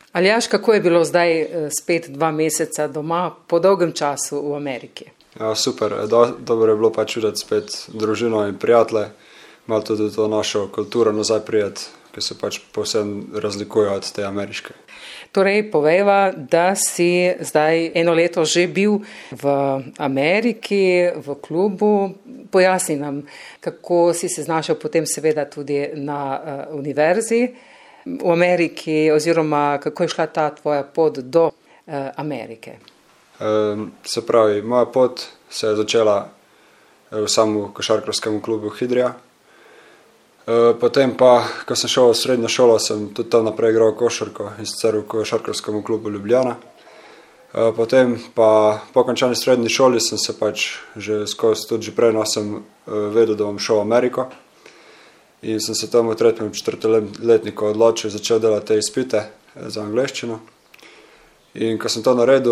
Aljaž, kako je bilo zdaj spet 2 meseca doma po dolgem času v Ameriki? Ja, super, dobro je bilo pač videti spet družino in prijatelje, malo tudi to našo kulturo nazaj prijeti, ki se pač povsem razlikuje od te ameriške. Torej, povejva, da si zdaj 1 leto že bil v Ameriki, v klubu. Pojasni nam, kako si se znašel potem seveda tudi na univerzi v Ameriki oziroma kako je šla ta tvoja pot do Amerike. Se pravi, moja pot se je začela v samem košarkarskem klubu Hidrija. Potem pa, ko sem šel v srednjo šolo, sem tudi tam naprej igral košarko in sicer v košarkarskem klubu Ljubljana. Potem pa po končani srednji šoli sem se pač tudi že prej sem vedel, da bom šel v Ameriko. In sem se tam v 3. in 4. letniku odločil, začel delati te izpite za angleščino. In ko sem to naredil,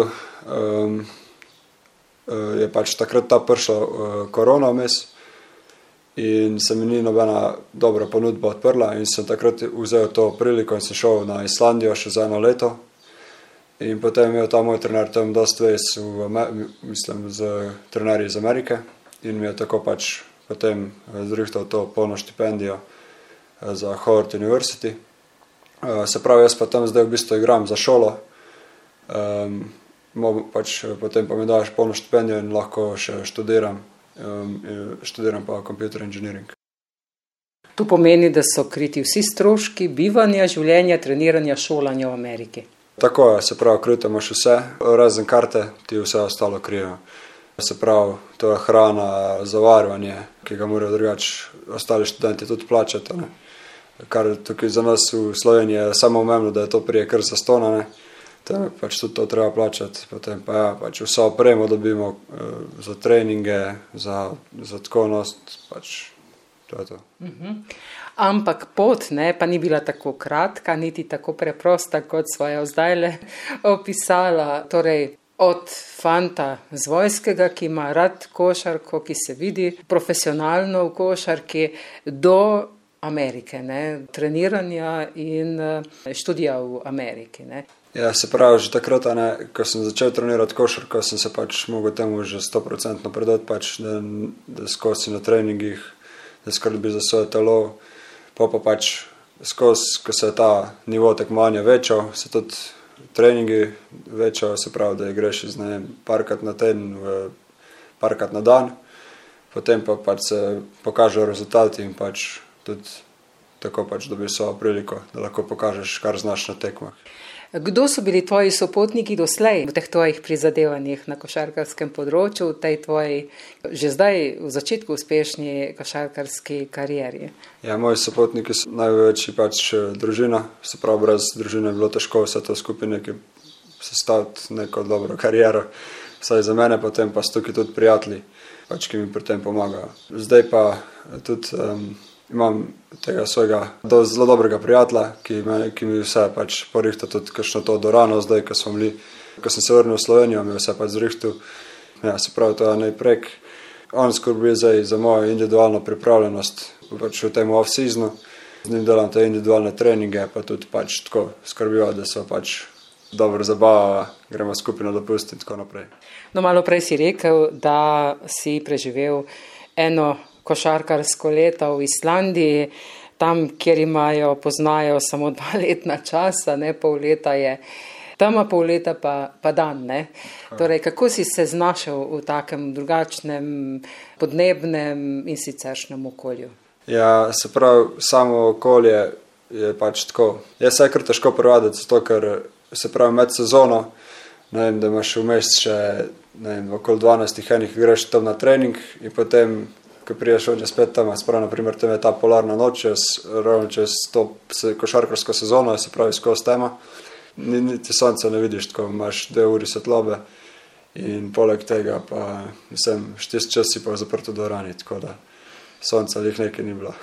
je pač takrat prišla korona vmes in se mi ni nobena dobra ponudba odprla in sem takrat vzel to priliko in sem šel na Islandijo še za 1 leto. In potem je imel ta moj trener tam dosti vez z trenerji iz Amerike in mi je tako pač potem zrihtal to polno štipendijo za Howard University. Se pravi, jaz pa tam zdaj v bistvu igram za šolo, pač potem pa mi daš polno štipendijo in lahko še študiram pa computer engineering. To pomeni, da so kriti vsi stroški bivanja, življenja, treniranja, šolanja v Ameriki. Tako je, se pravi, krito imaš vse, razen karte, ti vse ostalo krijejo. Se pravi, to je hrana, zavarjanje, ki ga morajo drugače ostali študenti tudi plačati. Ne? Kar tukaj za nas v Sloveniji je samo umevno, da je to prije kar zastonj, pač tudi to treba plačati. Potem pa ja, pač vso opremo dobimo za treninge, za tako nost, pač to je to. Ampak pot pa ni bila tako kratka, niti tako preprosta, kot sva jo zdajle opisala. Torej, od fanta z vojskega, ki ima rad košarko, ki se vidi profesionalno v košarki, do Amerike, treniranja in študija v Ameriki. Ja, se pravi, že takrat, ko sem začel trenirati košarko, sem se pač mogel temu že 100% predati, pač, da skozi na treningih, da skrbi za svoje telo. Pa pač skozi, ko se je ta nivo tekmovanja večal, se tudi treningi večajo, se pravi, da greš iz parkrat na teden, parkrat na dan. Potem pa pač se pokažejo rezultati in pač tudi tako pač dobiš svojo priliko, da lahko pokažeš, kar znaš na tekmah. Kdo so bili tvoji sopotniki doslej v teh tvojih prizadevanjih na košarkarskem področju, v tej tvoji že zdaj v začetku uspešni košarkarski karieri? Ja, moji sopotniki so največji pač družina, se pravi, brez družine je bilo težko vse to skupaj nekaj sestaviti, neko dobro kariero, vsaj za mene, potem pa so tukaj tudi prijatelji, pač, ki mi pri tem pomagajo. Zdaj pa tudi imam tega svojega zelo dobrega prijatelja, ki mi vse pač porihta tudi kakšno to dvorano zdaj, ko sem se vrnil v Slovenijo, mi vse pač zrihtal. Ja, se pravi, to je najprek. On skrbi zdaj za mojo individualno pripravljenost pač v tem off-seasonu. Z njim delam te individualne treninge, pa tudi pač tako skrbijo, da so pač dobro zabava, gremo skupaj na dopust in tako naprej. No, malo prej si rekel, da si preživel 1 košarkarsko leto v Islandiji, tam, kjer poznajo samo 2 letna časa, pol leta je tam, pol leta pa dan. Torej, kako si se znašel v takem drugačnem podnebnem in siceršnjem okolju? Ja, se pravi, samo okolje je pač tako. Jaz se je kar težko privaditi, zato ker se pravi med sezono, da imaš vmes še okoli 12 enih greš tam na trening in potem ko priješ odje spet tam, sprav, naprimer, tam je ta polarna noč, ravno čez to košarkarsko sezono, se pravi, skozi tema, niti sonca ne vidiš, tako imaš 2 uri svetlobe in poleg tega pa, štist čas si pa v zaprto dvorani, tako da sonca jih nekaj ni bilo.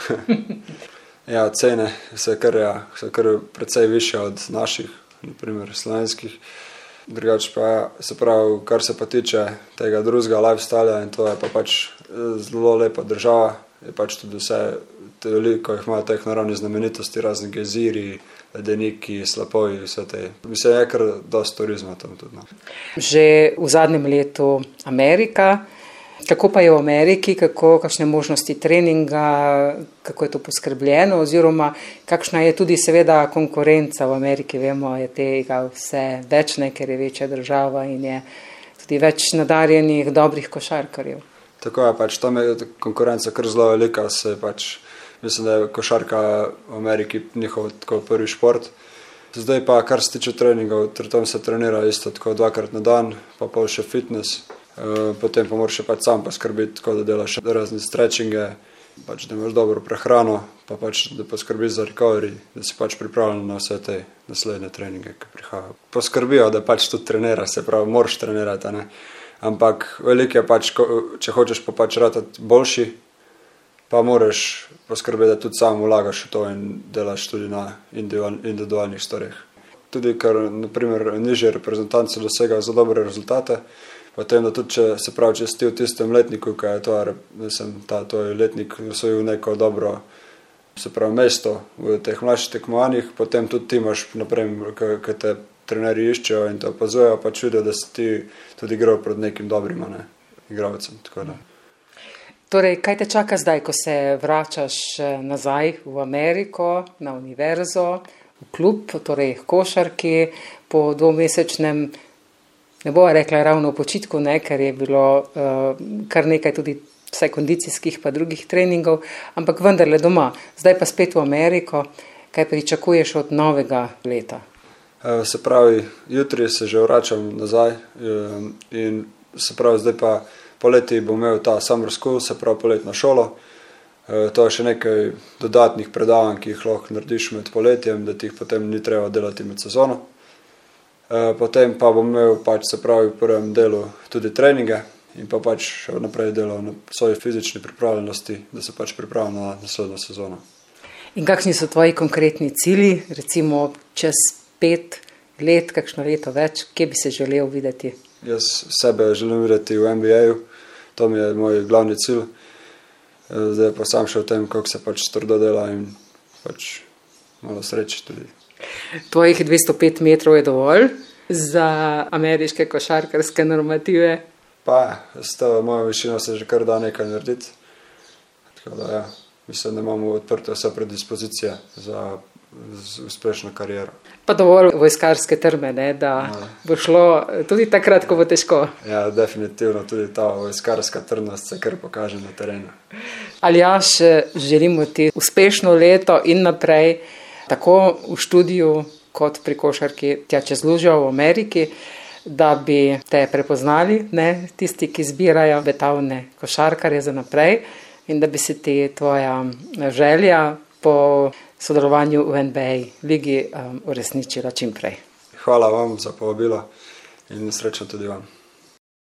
Ja, cene so kar precej više od naših, naprimer, slovenskih. Drugače pa, se pravi, kar se pa tiče tega drugega lifestyla in to je pa pač zelo lepa država, je pač tudi vse, veliko jih imajo teh naravnih znamenitosti, razni gejziri, ledeniki, slapovi, vse te. Mislim, je kar dosti turizma tam tudi. No. Že v zadnjem letu Amerika. Kako pa je v Ameriki, kakšne možnosti treninga, kako je to poskrbljeno, oziroma kakšna je tudi seveda konkurenca v Ameriki, vemo, je tega vse več, ker je večja država in je tudi več nadarjenih, dobrih košarkarjev. Tako je, tam je konkurenca kar zelo velika, mislim, da je košarka v Ameriki njihov tako prvi šport. Zdaj pa, kar se tiče treningov, tam se trenira isto tako 2-krat na dan, pa pol še fitness. Potem pa moraš še sam poskrbiti, tako da delaš razne stretchinge, da imaš dobro prehrano, pa da poskrbiš za recovery, da si pripravljen na vse te naslednje treninge, ki prihajajo. Poskrbijo, da tudi trenira, se pravi, moraš trenirati, ne? Ampak veliko je če hočeš pa ratati boljši, pa moraš poskrbeti, da tudi sam vlagaš v to in delaš tudi na individualnih stvareh. Tudi, ker naprimer nižje reprezentance dosegajo za dobre rezultate, potem, da tudi, če si v tistem letniku, ki je tvoj letnik osvojil neko dobro, mesto v teh mlajših tekmovanjih, potem tudi ti imaš, naprimer, ki te trenerji iščejo in te opazujejo, vidijo, da si ti tudi igral pred nekim dobrim igralcem. Torej, kaj te čaka zdaj, ko se vračaš nazaj v Ameriko, na univerzo, v klub, torej košarki, po dvomesečnem, ne bova rekla ravno v počitku, ker je bilo kar nekaj tudi vsaj kondicijskih pa drugih treningov, ampak vendarle doma. Zdaj pa spet v Ameriko, kaj pričakuješ od novega leta? Se pravi, jutri se že vračam nazaj in se pravi, zdaj pa poleti bom imel ta summer school, se pravi poletno šolo. To je še nekaj dodatnih predavanj, ki jih lahko narediš med poletjem, da ti jih potem ni treba delati med sezono. Potem pa bom imel se pravi v prvem delu tudi treninge in pa še naprej delal na svoji fizični pripravljenosti, da se pripravljam na naslednjo sezono. In kakšni so tvoji konkretni cilji, recimo čez 5 let, kakšno leto več, kje bi se želel videti? Jaz sebe želim videti v NBA-ju, to mi je moj glavni cilj. Zdaj pa sam še v tem, kako se trdo dela in malo sreče tudi. Tvojih 205 metrov je dovolj za ameriške košarkarske normative? S to mojo višino se že kar da nekaj narediti. Tako da mislim, da imamo odprte vse predispozicije za uspešno kariero. Pa dovolj vojskarske trme, da bo šlo tudi takrat, ko bo težko. Ja, definitivno tudi ta vojskarska trdnost se kar pokaže na terenu. Aljaž, želimo ti uspešno leto in naprej, tako v študiju kot pri košarki tja čez lužo v Ameriki, da bi te prepoznali, tisti, ki zbirajo betavne košarkarje za naprej in da bi se ti tvoja želja po sodelovanju v NBA ligi uresničila čim prej. Hvala vam za povabilo in srečno tudi vam.